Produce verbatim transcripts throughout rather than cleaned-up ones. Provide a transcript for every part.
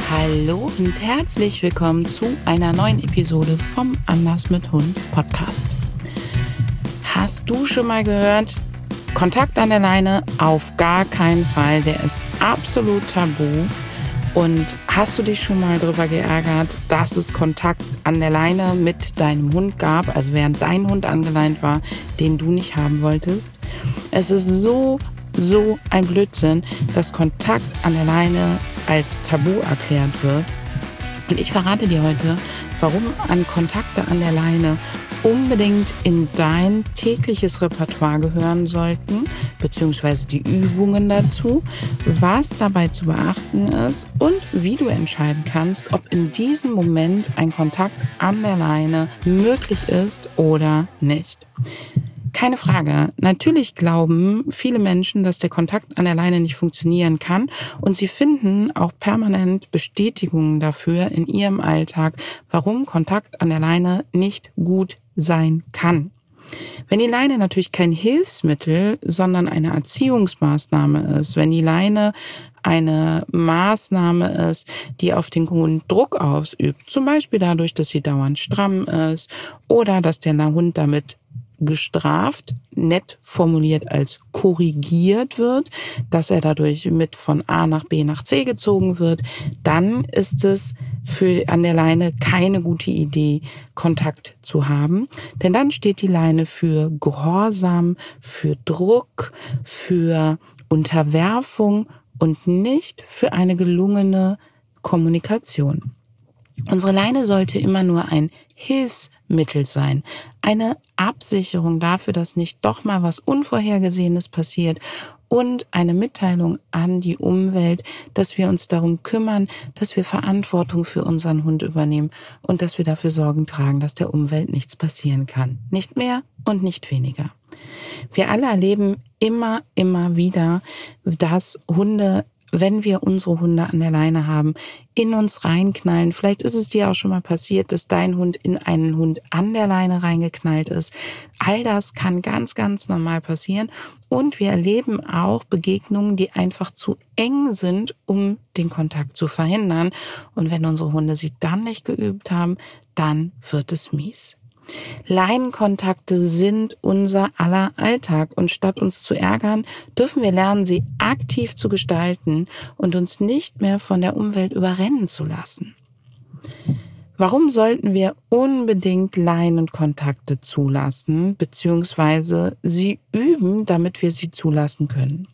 Hallo und herzlich willkommen zu einer neuen Episode vom Anders mit Hund Podcast. Hast du schon mal gehört, Kontakt an der Leine auf gar keinen Fall, der ist absolut tabu. Und hast du dich schon mal darüber geärgert, dass es Kontakt an der Leine mit deinem Hund gab, also während dein Hund angeleint war, den du nicht haben wolltest? Es ist so, so ein Blödsinn, dass Kontakt an der Leine als Tabu erklärt wird. Und ich verrate dir heute, warum an Kontakte an der Leine unbedingt in dein tägliches Repertoire gehören sollten, beziehungsweise die Übungen dazu, was dabei zu beachten ist und wie du entscheiden kannst, ob in diesem Moment ein Kontakt an der Leine möglich ist oder nicht. Keine Frage. Natürlich glauben viele Menschen, dass der Kontakt an der Leine nicht funktionieren kann und sie finden auch permanent Bestätigungen dafür in ihrem Alltag, warum Kontakt an der Leine nicht gut sein kann. Wenn die Leine natürlich kein Hilfsmittel, sondern eine Erziehungsmaßnahme ist, wenn die Leine eine Maßnahme ist, die auf den Hund Druck ausübt, zum Beispiel dadurch, dass sie dauernd stramm ist oder dass der Hund damit gestraft, nett formuliert als korrigiert wird, dass er dadurch mit von A nach B nach C gezogen wird, dann ist es für an der Leine keine gute Idee, Kontakt zu haben. Denn dann steht die Leine für Gehorsam, für Druck, für Unterwerfung und nicht für eine gelungene Kommunikation. Unsere Leine sollte immer nur ein Hilfsmittel sein, eine Absicherung dafür, dass nicht doch mal was Unvorhergesehenes passiert und eine Mitteilung an die Umwelt, dass wir uns darum kümmern, dass wir Verantwortung für unseren Hund übernehmen und dass wir dafür Sorgen tragen, dass der Umwelt nichts passieren kann. Nicht mehr und nicht weniger. Wir alle erleben immer, immer wieder, dass Hunde, wenn wir unsere Hunde an der Leine haben, in uns reinknallen. Vielleicht ist es dir auch schon mal passiert, dass dein Hund in einen Hund an der Leine reingeknallt ist. All das kann ganz, ganz normal passieren. Und wir erleben auch Begegnungen, die einfach zu eng sind, um den Kontakt zu verhindern. Und wenn unsere Hunde sie dann nicht geübt haben, dann wird es mies. Leinenkontakte sind unser aller Alltag und statt uns zu ärgern, dürfen wir lernen, sie aktiv zu gestalten und uns nicht mehr von der Umwelt überrennen zu lassen. Warum sollten wir unbedingt Leinenkontakte zulassen bzw. sie üben, damit wir sie zulassen können?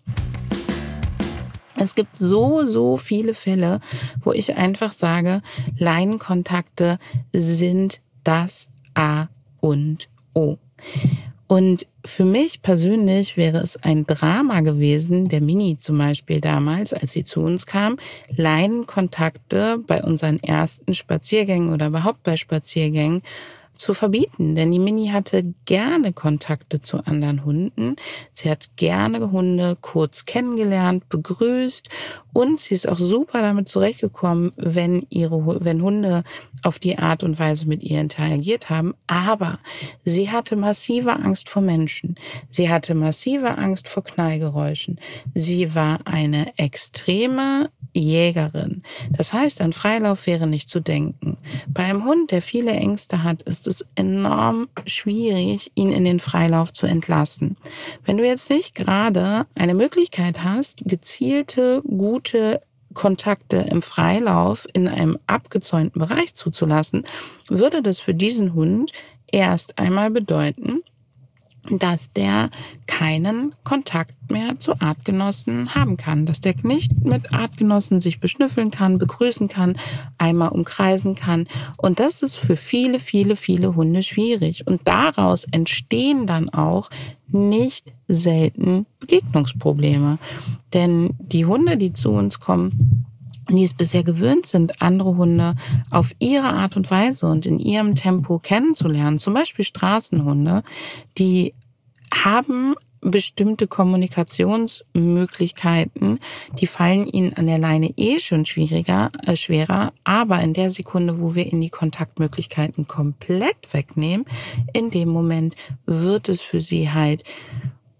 Es gibt so, so viele Fälle, wo ich einfach sage, Leinenkontakte sind das A und O. Und für mich persönlich wäre es ein Drama gewesen, der Mini zum Beispiel damals, als sie zu uns kam, Leinenkontakte bei unseren ersten Spaziergängen oder überhaupt bei Spaziergängen zu verbieten. Denn die Mini hatte gerne Kontakte zu anderen Hunden. Sie hat gerne Hunde kurz kennengelernt, begrüßt und sie ist auch super damit zurechtgekommen, wenn ihre, wenn Hunde auf die Art und Weise mit ihr interagiert haben. Aber sie hatte massive Angst vor Menschen. Sie hatte massive Angst vor Knallgeräuschen. Sie war eine extreme Jägerin. Das heißt, an Freilauf wäre nicht zu denken. Bei einem Hund, der viele Ängste hat, ist es enorm schwierig, ihn in den Freilauf zu entlassen. Wenn du jetzt nicht gerade eine Möglichkeit hast, gezielte, gute Kontakte im Freilauf in einem abgezäunten Bereich zuzulassen, würde das für diesen Hund erst einmal bedeuten, dass der keinen Kontakt mehr zu Artgenossen haben kann, dass der nicht mit Artgenossen sich beschnüffeln kann, begrüßen kann, einmal umkreisen kann. Und das ist für viele, viele, viele Hunde schwierig. Und daraus entstehen dann auch nicht selten Begegnungsprobleme. Denn die Hunde, die zu uns kommen, die es bisher gewöhnt sind, andere Hunde auf ihre Art und Weise und in ihrem Tempo kennenzulernen, zum Beispiel Straßenhunde, die haben bestimmte Kommunikationsmöglichkeiten, die fallen ihnen an der Leine eh schon schwieriger, äh, schwerer, aber in der Sekunde, wo wir ihnen die Kontaktmöglichkeiten komplett wegnehmen, in dem Moment wird es für sie halt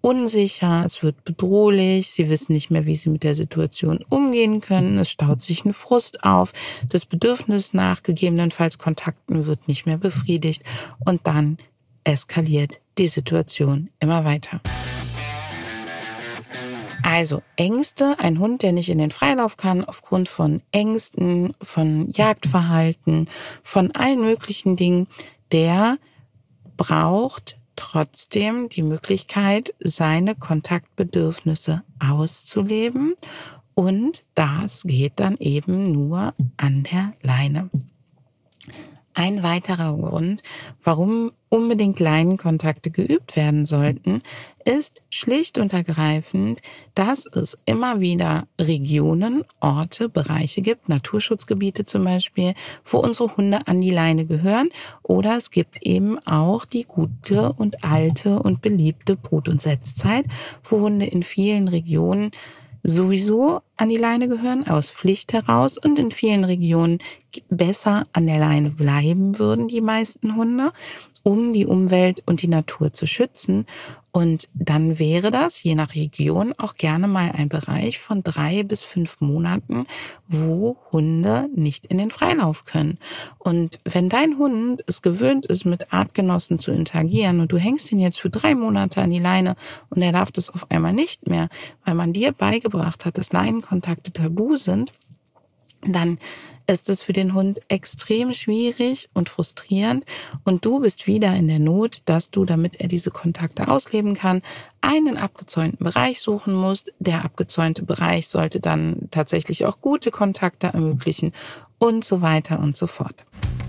unsicher, es wird bedrohlich, sie wissen nicht mehr, wie sie mit der Situation umgehen können, es staut sich ein Frust auf, das Bedürfnis nach gegebenenfalls Kontakten wird nicht mehr befriedigt und dann eskaliert die Situation immer weiter. Also Ängste, ein Hund, der nicht in den Freilauf kann, aufgrund von Ängsten, von Jagdverhalten, von allen möglichen Dingen, der braucht trotzdem die Möglichkeit, seine Kontaktbedürfnisse auszuleben. Und das geht dann eben nur an der Leine. Ein weiterer Grund, warum unbedingt Leinenkontakte geübt werden sollten, ist schlicht und ergreifend, dass es immer wieder Regionen, Orte, Bereiche gibt, Naturschutzgebiete zum Beispiel, wo unsere Hunde an die Leine gehören. Oder es gibt eben auch die gute und alte und beliebte Brut- und Setzzeit, wo Hunde in vielen Regionen sowieso an die Leine gehören, aus Pflicht heraus und in vielen Regionen besser an der Leine bleiben würden, die meisten Hunde, um die Umwelt und die Natur zu schützen. Und dann wäre das, je nach Region, auch gerne mal ein Bereich von drei bis fünf Monaten, wo Hunde nicht in den Freilauf können. Und wenn dein Hund es gewöhnt ist, mit Artgenossen zu interagieren und du hängst ihn jetzt für drei Monate an die Leine und er darf das auf einmal nicht mehr, weil man dir beigebracht hat, dass Leinenkontakte tabu sind, dann ist es für den Hund extrem schwierig und frustrierend und du bist wieder in der Not, dass du, damit er diese Kontakte ausleben kann, einen abgezäunten Bereich suchen musst. Der abgezäunte Bereich sollte dann tatsächlich auch gute Kontakte ermöglichen und so weiter und so fort.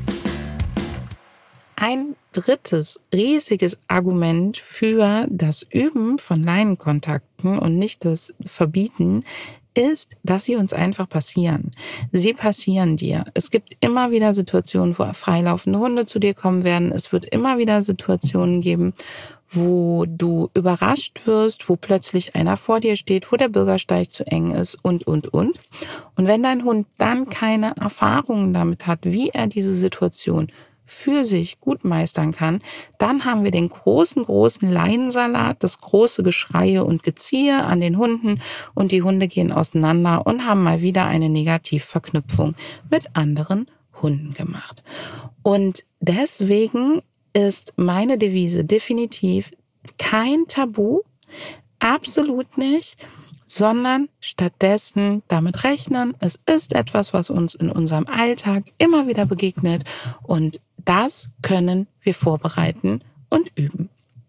Ein drittes riesiges Argument für das Üben von Leinenkontakten und nicht das Verbieten ist, dass sie uns einfach passieren. Sie passieren dir. Es gibt immer wieder Situationen, wo freilaufende Hunde zu dir kommen werden. Es wird immer wieder Situationen geben, wo du überrascht wirst, wo plötzlich einer vor dir steht, wo der Bürgersteig zu eng ist und, und, und. Und wenn dein Hund dann keine Erfahrungen damit hat, wie er diese Situation für sich gut meistern kann, dann haben wir den großen, großen Leinensalat, das große Geschreie und Geziehe an den Hunden und die Hunde gehen auseinander und haben mal wieder eine Negativverknüpfung mit anderen Hunden gemacht. Und deswegen ist meine Devise definitiv kein Tabu, absolut nicht, sondern stattdessen damit rechnen, es ist etwas, was uns in unserem Alltag immer wieder begegnet und das können wir vorbereiten und üben.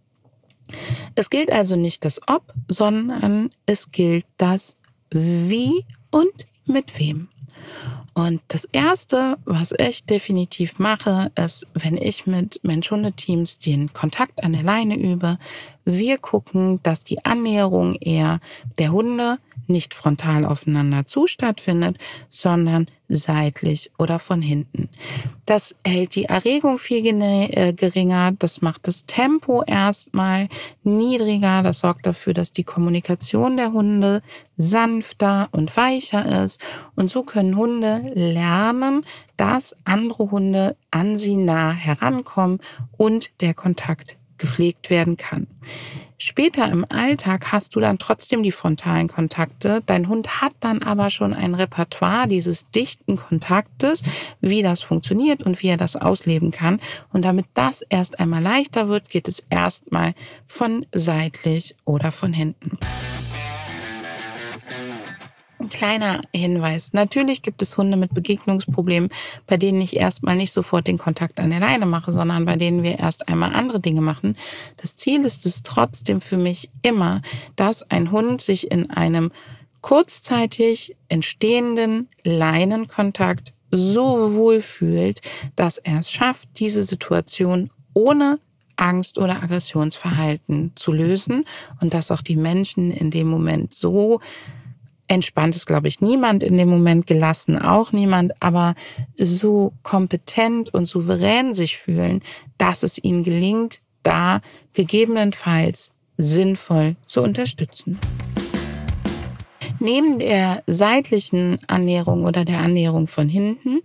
Es gilt also nicht das Ob, sondern es gilt das Wie und mit wem. Und das Erste, was ich definitiv mache, ist, wenn ich mit Mensch-Hunde-Teams den Kontakt an der Leine übe, wir gucken, dass die Annäherung eher der Hunde nicht frontal aufeinander zu stattfindet, sondern seitlich oder von hinten. Das hält die Erregung viel geringer, das macht das Tempo erstmal niedriger, das sorgt dafür, dass die Kommunikation der Hunde sanfter und weicher ist und so können Hunde lernen, dass andere Hunde an sie nah herankommen und der Kontakt gepflegt werden kann. Später im Alltag hast du dann trotzdem die frontalen Kontakte. Dein Hund hat dann aber schon ein Repertoire dieses dichten Kontaktes, wie das funktioniert und wie er das ausleben kann. Und damit das erst einmal leichter wird, geht es erstmal von seitlich oder von hinten. Ein kleiner Hinweis. Natürlich gibt es Hunde mit Begegnungsproblemen, bei denen ich erstmal nicht sofort den Kontakt an der Leine mache, sondern bei denen wir erst einmal andere Dinge machen. Das Ziel ist es trotzdem für mich immer, dass ein Hund sich in einem kurzzeitig entstehenden Leinenkontakt so wohl fühlt, dass er es schafft, diese Situation ohne Angst oder Aggressionsverhalten zu lösen und dass auch die Menschen in dem Moment so entspannt ist, glaube ich, niemand in dem Moment, gelassen auch niemand, aber so kompetent und souverän sich fühlen, dass es ihnen gelingt, da gegebenenfalls sinnvoll zu unterstützen. Neben der seitlichen Annäherung oder der Annäherung von hinten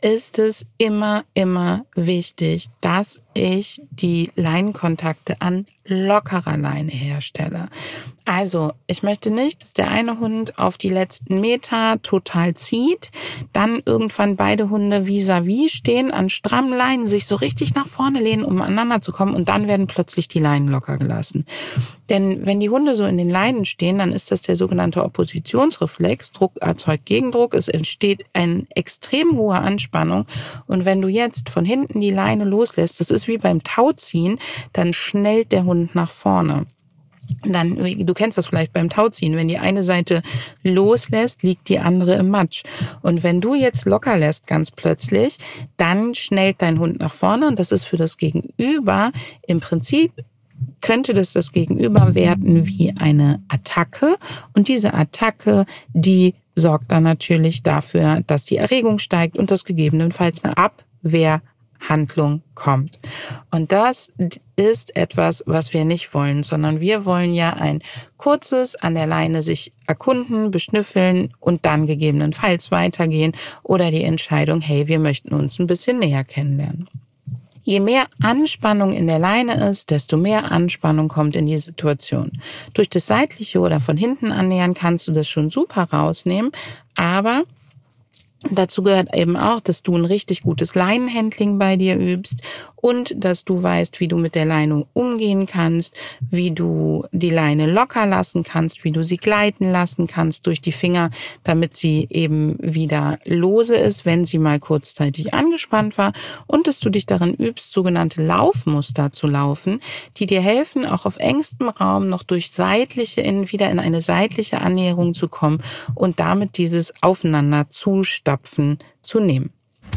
ist es immer, immer wichtig, dass ich die Leinenkontakte an lockerer Leine herstelle. Also, ich möchte nicht, dass der eine Hund auf die letzten Meter total zieht, dann irgendwann beide Hunde vis-à-vis stehen, an strammen Leinen sich so richtig nach vorne lehnen, um aneinander zu kommen, und dann werden plötzlich die Leinen locker gelassen. Denn wenn die Hunde so in den Leinen stehen, dann ist das der sogenannte Oppositionsreflex. Druck erzeugt Gegendruck, es entsteht eine extrem hohe Anspannung. Und wenn du jetzt von hinten die Leine loslässt, das ist wie beim Tauziehen, dann schnellt der Hund nach vorne. Dann, du kennst das vielleicht beim Tauziehen, wenn die eine Seite loslässt, liegt die andere im Matsch. Und wenn du jetzt locker lässt ganz plötzlich, dann schnellt dein Hund nach vorne, und das ist für das Gegenüber im Prinzip, könnte das das Gegenüber werten wie eine Attacke, und diese Attacke, die sorgt dann natürlich dafür, dass die Erregung steigt und dass gegebenenfalls eine Abwehrhandlung kommt. Und das ist etwas, was wir nicht wollen, sondern wir wollen ja ein kurzes an der Leine sich erkunden, beschnüffeln und dann gegebenenfalls weitergehen, oder die Entscheidung, hey, wir möchten uns ein bisschen näher kennenlernen. Je mehr Anspannung in der Leine ist, desto mehr Anspannung kommt in die Situation. Durch das seitliche oder von hinten annähern kannst du das schon super rausnehmen, aber dazu gehört eben auch, dass du ein richtig gutes Leinenhandling bei dir übst und dass du weißt, wie du mit der Leine umgehen kannst, wie du die Leine locker lassen kannst, wie du sie gleiten lassen kannst durch die Finger, damit sie eben wieder lose ist, wenn sie mal kurzzeitig angespannt war, und dass du dich darin übst, sogenannte Laufmuster zu laufen, die dir helfen, auch auf engstem Raum noch durch seitliche in, wieder in eine seitliche Annäherung zu kommen und damit dieses Aufeinander zustapfen zu nehmen.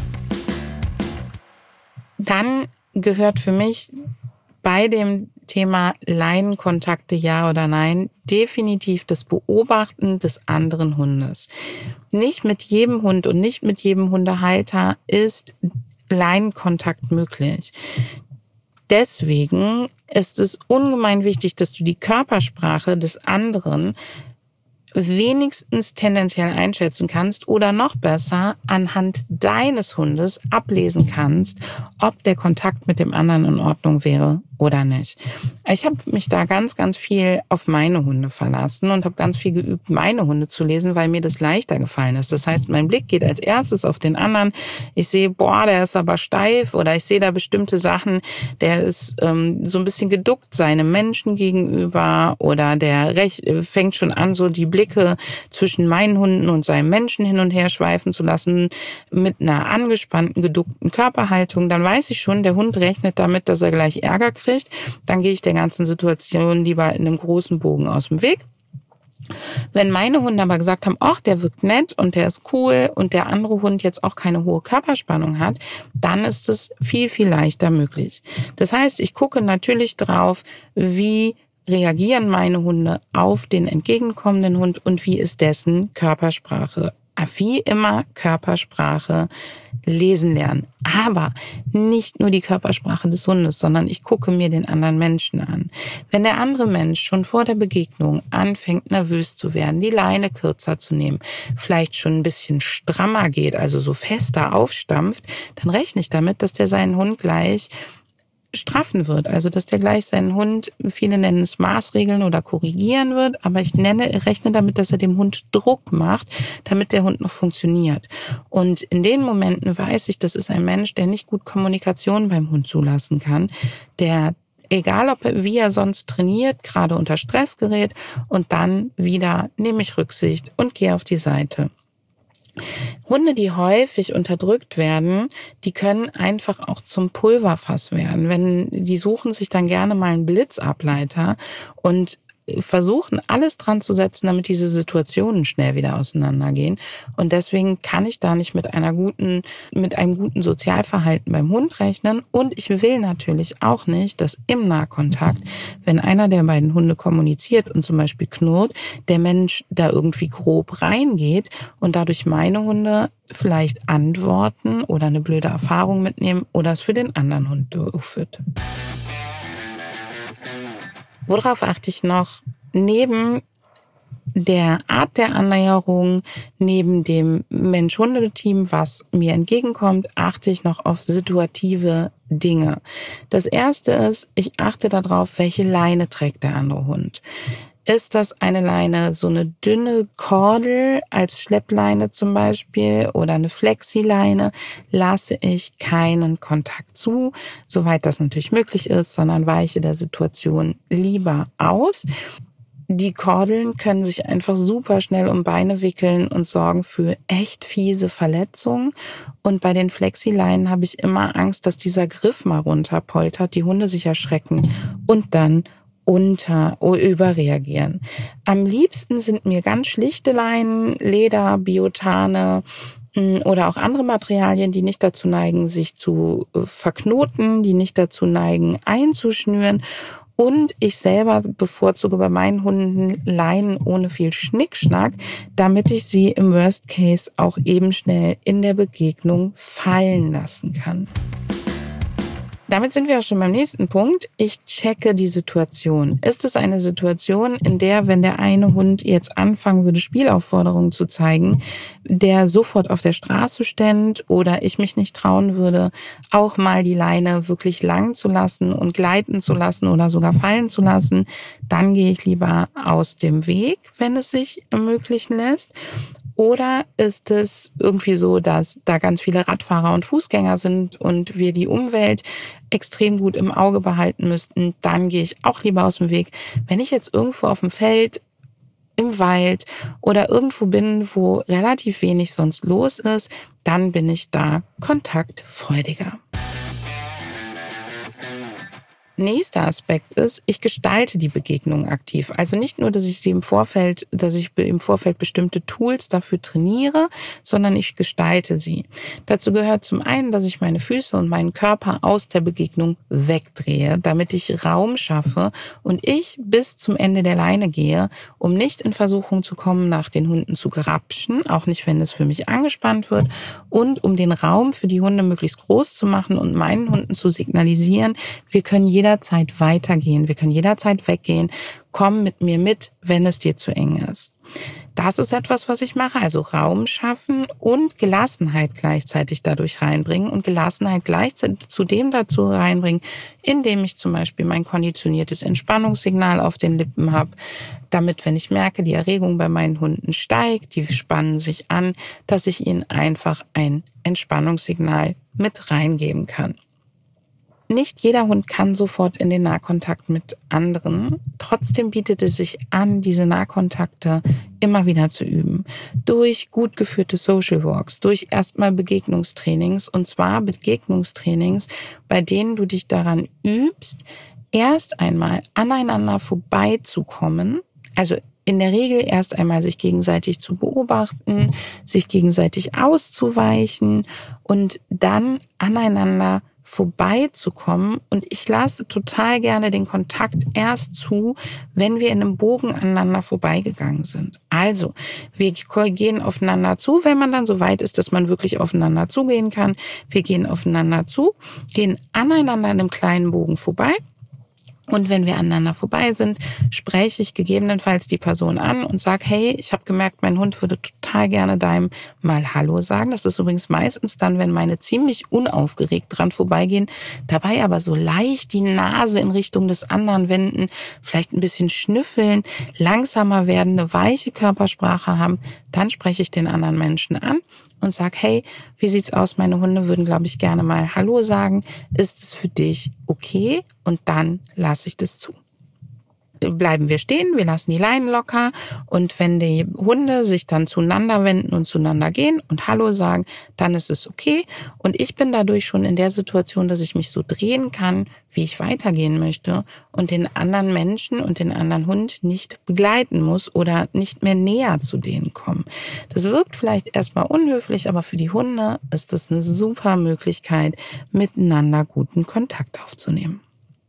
Dann gehört für mich bei dem Thema Leinenkontakte ja oder nein definitiv das Beobachten des anderen Hundes. Nicht mit jedem Hund und nicht mit jedem Hundehalter ist Leinenkontakt möglich. Deswegen ist es ungemein wichtig, dass du die Körpersprache des anderen wenigstens tendenziell einschätzen kannst oder noch besser anhand deines Hundes ablesen kannst, ob der Kontakt mit dem anderen in Ordnung wäre oder nicht. Ich habe mich da ganz, ganz viel auf meine Hunde verlassen und habe ganz viel geübt, meine Hunde zu lesen, weil mir das leichter gefallen ist. Das heißt, mein Blick geht als erstes auf den anderen. Ich sehe, boah, der ist aber steif, oder ich sehe da bestimmte Sachen, der ist ähm, so ein bisschen geduckt seinem Menschen gegenüber, oder der recht, fängt schon an, so die Blicke zwischen meinen Hunden und seinem Menschen hin und her schweifen zu lassen mit einer angespannten, geduckten Körperhaltung. Dann weiß ich schon, der Hund rechnet damit, dass er gleich Ärger kriegt. Dann gehe ich der ganzen Situation lieber in einem großen Bogen aus dem Weg. Wenn meine Hunde aber gesagt haben, ach, der wirkt nett und der ist cool, und der andere Hund jetzt auch keine hohe Körperspannung hat, dann ist es viel, viel leichter möglich. Das heißt, ich gucke natürlich drauf, wie reagieren meine Hunde auf den entgegenkommenden Hund und wie ist dessen Körpersprache. Wie immer Körpersprache lesen lernen. Aber nicht nur die Körpersprache des Hundes, sondern ich gucke mir den anderen Menschen an. Wenn der andere Mensch schon vor der Begegnung anfängt, nervös zu werden, die Leine kürzer zu nehmen, vielleicht schon ein bisschen strammer geht, also so fester aufstampft, dann rechne ich damit, dass der seinen Hund gleich straffen wird, also dass der gleich seinen Hund, viele nennen es Maßregeln oder korrigieren wird, aber ich nenne, rechne damit, dass er dem Hund Druck macht, damit der Hund noch funktioniert. Und in den Momenten weiß ich, das ist ein Mensch, der nicht gut Kommunikation beim Hund zulassen kann, der, egal ob er, wie er sonst trainiert, gerade unter Stress gerät, und dann wieder nehme ich Rücksicht und gehe auf die Seite. Hunde, die häufig unterdrückt werden, die können einfach auch zum Pulverfass werden. Wenn, die suchen sich dann gerne mal einen Blitzableiter und versuchen, alles dran zu setzen, damit diese Situationen schnell wieder auseinandergehen. Und deswegen kann ich da nicht mit einer guten, mit einem guten Sozialverhalten beim Hund rechnen. Und ich will natürlich auch nicht, dass im Nahkontakt, wenn einer der beiden Hunde kommuniziert und zum Beispiel knurrt, der Mensch da irgendwie grob reingeht und dadurch meine Hunde vielleicht antworten oder eine blöde Erfahrung mitnehmen oder es für den anderen Hund doof wird. Worauf achte ich noch? Neben der Art der Annäherung neben dem Mensch-Hunde-Team, was mir entgegenkommt, achte ich noch auf situative Dinge. Das erste ist, ich achte darauf, welche Leine trägt der andere Hund. Ist das eine Leine, so eine dünne Kordel als Schleppleine zum Beispiel oder eine Flexileine, lasse ich keinen Kontakt zu, soweit das natürlich möglich ist, sondern weiche der Situation lieber aus. Die Kordeln können sich einfach super schnell um Beine wickeln und sorgen für echt fiese Verletzungen. Und bei den Flexileinen habe ich immer Angst, dass dieser Griff mal runterpoltert, die Hunde sich erschrecken und dann unter überreagieren. Am liebsten sind mir ganz schlichte Leinen, Leder, Biotane oder auch andere Materialien, die nicht dazu neigen, sich zu verknoten, die nicht dazu neigen, einzuschnüren. Und ich selber bevorzuge bei meinen Hunden Leinen ohne viel Schnickschnack, damit ich sie im Worst Case auch eben schnell in der Begegnung fallen lassen kann. Damit sind wir auch schon beim nächsten Punkt. Ich checke die Situation. Ist es eine Situation, in der, wenn der eine Hund jetzt anfangen würde, Spielaufforderungen zu zeigen, der sofort auf der Straße stände oder ich mich nicht trauen würde, auch mal die Leine wirklich lang zu lassen und gleiten zu lassen oder sogar fallen zu lassen, dann gehe ich lieber aus dem Weg, wenn es sich ermöglichen lässt. Oder ist es irgendwie so, dass da ganz viele Radfahrer und Fußgänger sind und wir die Umwelt extrem gut im Auge behalten müssten, dann gehe ich auch lieber aus dem Weg. Wenn ich jetzt irgendwo auf dem Feld, im Wald oder irgendwo bin, wo relativ wenig sonst los ist, dann bin ich da kontaktfreudiger. Nächster Aspekt ist, ich gestalte die Begegnung aktiv. Also nicht nur, dass ich sie im Vorfeld, dass ich im Vorfeld bestimmte Tools dafür trainiere, sondern ich gestalte sie. Dazu gehört zum einen, dass ich meine Füße und meinen Körper aus der Begegnung wegdrehe, damit ich Raum schaffe und ich bis zum Ende der Leine gehe, um nicht in Versuchung zu kommen, nach den Hunden zu grapschen, auch nicht, wenn es für mich angespannt wird, und um den Raum für die Hunde möglichst groß zu machen und meinen Hunden zu signalisieren, wir können jederzeit weitergehen, wir können jederzeit weggehen, komm mit mir mit, wenn es dir zu eng ist. Das ist etwas, was ich mache, also Raum schaffen und Gelassenheit gleichzeitig dadurch reinbringen und Gelassenheit gleichzeitig zudem dazu reinbringen, indem ich zum Beispiel mein konditioniertes Entspannungssignal auf den Lippen habe, damit, wenn ich merke, die Erregung bei meinen Hunden steigt, die spannen sich an, dass ich ihnen einfach ein Entspannungssignal mit reingeben kann. Nicht jeder Hund kann sofort in den Nahkontakt mit anderen. Trotzdem bietet es sich an, diese Nahkontakte immer wieder zu üben. Durch gut geführte Social Walks, durch erstmal Begegnungstrainings, und zwar Begegnungstrainings, bei denen du dich daran übst, erst einmal aneinander vorbeizukommen, also in der Regel erst einmal sich gegenseitig zu beobachten, sich gegenseitig auszuweichen und dann aneinander vorbeizukommen. Und ich lasse total gerne den Kontakt erst zu, wenn wir in einem Bogen aneinander vorbeigegangen sind. Also, wir gehen aufeinander zu, wenn man dann so weit ist, dass man wirklich aufeinander zugehen kann. Wir gehen aufeinander zu, gehen aneinander in einem kleinen Bogen vorbei. Und wenn wir aneinander vorbei sind, spreche ich gegebenenfalls die Person an und sage, hey, ich habe gemerkt, mein Hund würde total gerne deinem mal Hallo sagen. Das ist übrigens meistens dann, wenn meine ziemlich unaufgeregt dran vorbeigehen, dabei aber so leicht die Nase in Richtung des anderen wenden, vielleicht ein bisschen schnüffeln, langsamer werden, eine weiche Körpersprache haben. Dann spreche ich den anderen Menschen an und sag, hey, wie sieht's aus? Meine Hunde würden, glaube ich, gerne mal Hallo sagen. Ist es für dich okay? Und dann lasse ich das zu. Bleiben wir stehen, wir lassen die Leinen locker, und wenn die Hunde sich dann zueinander wenden und zueinander gehen und Hallo sagen, dann ist es okay. Und ich bin dadurch schon in der Situation, dass ich mich so drehen kann, wie ich weitergehen möchte und den anderen Menschen und den anderen Hund nicht begleiten muss oder nicht mehr näher zu denen kommen. Das wirkt vielleicht erstmal unhöflich, aber für die Hunde ist das eine super Möglichkeit, miteinander guten Kontakt aufzunehmen.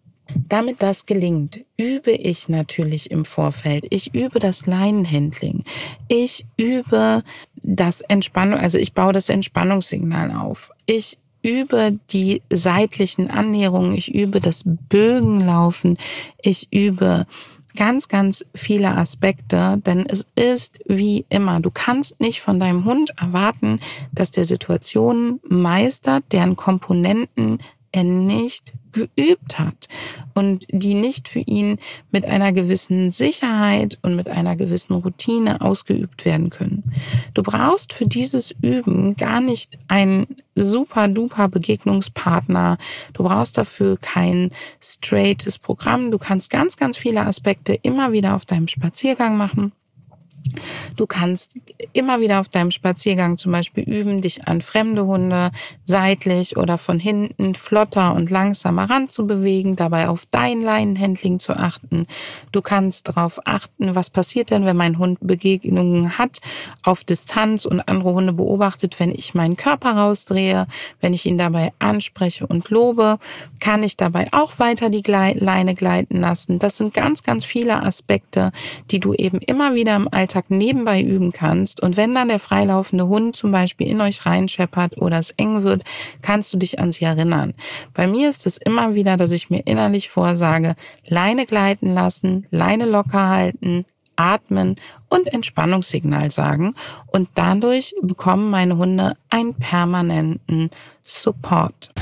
Damit das gelingt, übe ich natürlich im Vorfeld. Ich übe das Leinenhandling. Ich übe das Entspannung, also ich baue das Entspannungssignal auf. Ich übe die seitlichen Annäherungen. Ich übe das Bögenlaufen. Ich übe ganz, ganz viele Aspekte, denn es ist wie immer, du kannst nicht von deinem Hund erwarten, dass der Situationen meistert, deren Komponenten er nicht geübt hat und die nicht für ihn mit einer gewissen Sicherheit und mit einer gewissen Routine ausgeübt werden können. Du brauchst für dieses Üben gar nicht einen super duper Begegnungspartner. Du brauchst dafür kein straightes Programm. Du kannst ganz, ganz viele Aspekte immer wieder auf deinem Spaziergang machen. Du kannst immer wieder auf deinem Spaziergang zum Beispiel üben, dich an fremde Hunde seitlich oder von hinten flotter und langsamer ranzubewegen, dabei auf dein Leinenhandling zu achten. Du kannst darauf achten, was passiert denn, wenn mein Hund Begegnungen hat auf Distanz und andere Hunde beobachtet, wenn ich meinen Körper rausdrehe, wenn ich ihn dabei anspreche und lobe, kann ich dabei auch weiter die Leine gleiten lassen. Das sind ganz, ganz viele Aspekte, die du eben immer wieder im Alltag nebenbei üben kannst. Und wenn dann der freilaufende Hund zum Beispiel in euch reinscheppert oder es eng wird, kannst du dich an sie erinnern. Bei mir ist es immer wieder, dass ich mir innerlich vorsage, Leine gleiten lassen, Leine locker halten, atmen und Entspannungssignal sagen. Und dadurch bekommen meine Hunde einen permanenten Support.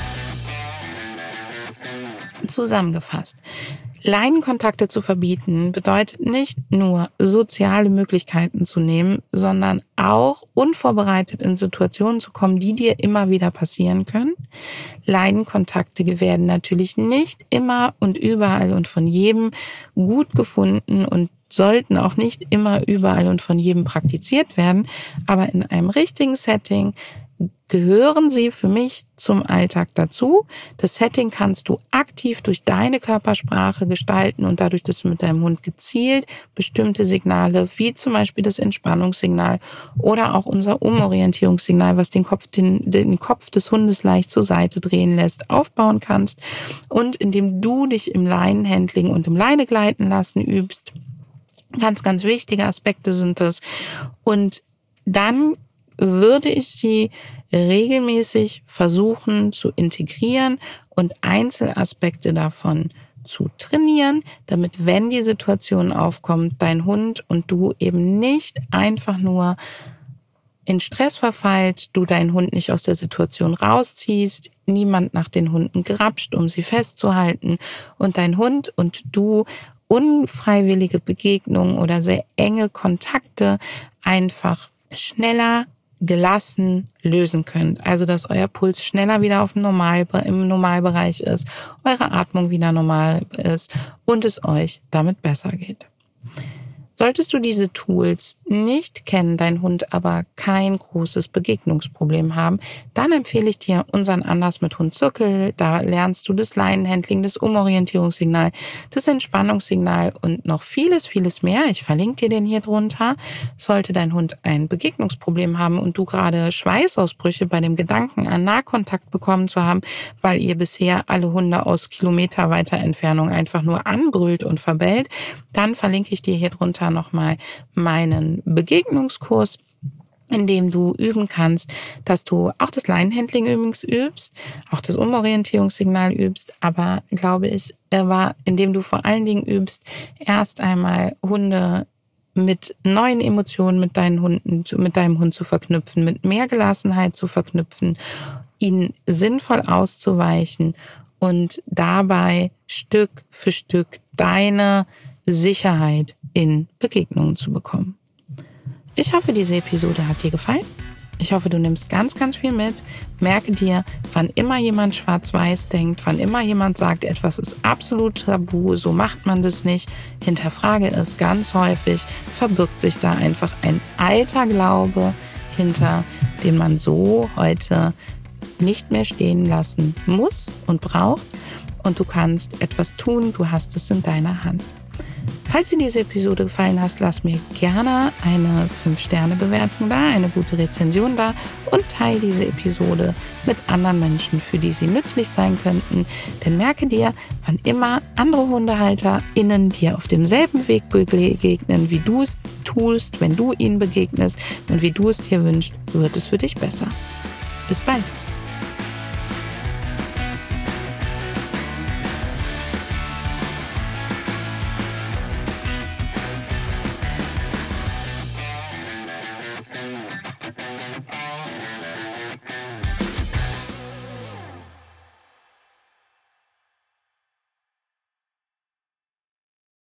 Zusammengefasst. Leinenkontakte zu verbieten bedeutet nicht nur soziale Möglichkeiten zu nehmen, sondern auch unvorbereitet in Situationen zu kommen, die dir immer wieder passieren können. Leinenkontakte werden natürlich nicht immer und überall und von jedem gut gefunden und sollten auch nicht immer überall und von jedem praktiziert werden, aber in einem richtigen Setting gehören sie für mich zum Alltag dazu. Das Setting kannst du aktiv durch deine Körpersprache gestalten und dadurch, dass du mit deinem Hund gezielt bestimmte Signale, wie zum Beispiel das Entspannungssignal oder auch unser Umorientierungssignal, was den Kopf, den, den Kopf des Hundes leicht zur Seite drehen lässt, aufbauen kannst. Und indem du dich im Leinenhandling und im Leine gleiten lassen übst, ganz, ganz wichtige Aspekte sind das. Und dann würde ich sie regelmäßig versuchen zu integrieren und Einzelaspekte davon zu trainieren, damit, wenn die Situation aufkommt, dein Hund und du eben nicht einfach nur in Stress verfallt, du deinen Hund nicht aus der Situation rausziehst, niemand nach den Hunden grapscht, um sie festzuhalten und dein Hund und du unfreiwillige Begegnungen oder sehr enge Kontakte einfach schneller gelassen lösen könnt. Also, dass euer Puls schneller wieder auf dem Normal, im Normalbereich ist, eure Atmung wieder normal ist und es euch damit besser geht. Solltest du diese Tools nicht kennen, dein Hund aber kein großes Begegnungsproblem haben, dann empfehle ich dir unseren Anders mit Hund Zirkel. Da lernst du das Leinenhandling, das Umorientierungssignal, das Entspannungssignal und noch vieles, vieles mehr. Ich verlinke dir den hier drunter. Sollte dein Hund ein Begegnungsproblem haben und du gerade Schweißausbrüche bei dem Gedanken an Nahkontakt bekommen zu haben, weil ihr bisher alle Hunde aus kilometerweiter Entfernung einfach nur anbrüllt und verbellt, dann verlinke ich dir hier drunter nochmal meinen Begegnungskurs, in dem du üben kannst, dass du auch das Leinenhandling übrigens übst, auch das Umorientierungssignal übst, aber glaube ich, war, indem du vor allen Dingen übst, erst einmal Hunde mit neuen Emotionen mit deinen Hunden, mit deinem Hund zu verknüpfen, mit mehr Gelassenheit zu verknüpfen, ihn sinnvoll auszuweichen und dabei Stück für Stück deine Sicherheit in Begegnungen zu bekommen. Ich hoffe, diese Episode hat dir gefallen. Ich hoffe, du nimmst ganz, ganz viel mit. Merke dir, wann immer jemand schwarz-weiß denkt, wann immer jemand sagt, etwas ist absolut tabu, so macht man das nicht, hinterfrage es ganz häufig, verbirgt sich da einfach ein alter Glaube hinter, den man so heute nicht mehr stehen lassen muss und braucht. Und du kannst etwas tun, du hast es in deiner Hand. Falls dir diese Episode gefallen hat, lass mir gerne eine fünf Sterne Bewertung da, eine gute Rezension da und teile diese Episode mit anderen Menschen, für die sie nützlich sein könnten. Denn merke dir, wann immer andere HundehalterInnen dir auf demselben Weg begegnen, wie du es tust, wenn du ihnen begegnest und wie du es dir wünschst, wird es für dich besser. Bis bald!